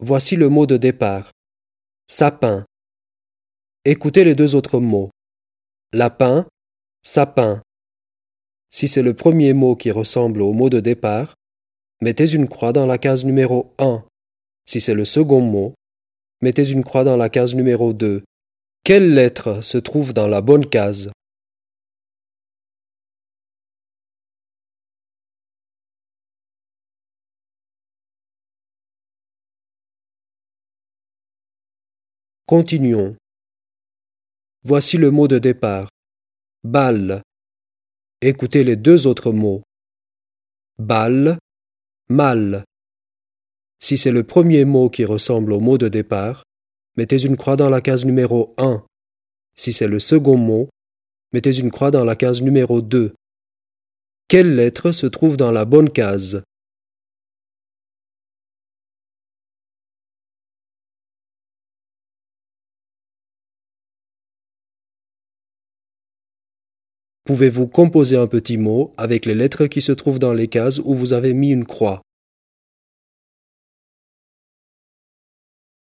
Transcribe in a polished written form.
Voici le mot de départ. Sapin. Écoutez les deux autres mots. Lapin, sapin. Si c'est le premier mot qui ressemble au mot de départ, mettez une croix dans la case numéro 1. Si c'est le second mot, mettez une croix dans la case numéro 2. Quelle lettre se trouve dans la bonne case? Continuons. Voici le mot de départ. Balle. Écoutez les deux autres mots. Balle, mal. Si c'est le premier mot qui ressemble au mot de départ, mettez une croix dans la case numéro 1. Si c'est le second mot, mettez une croix dans la case numéro 2. Quelle lettre se trouve dans la bonne case? Pouvez-vous composer un petit mot avec les lettres qui se trouvent dans les cases où vous avez mis une croix?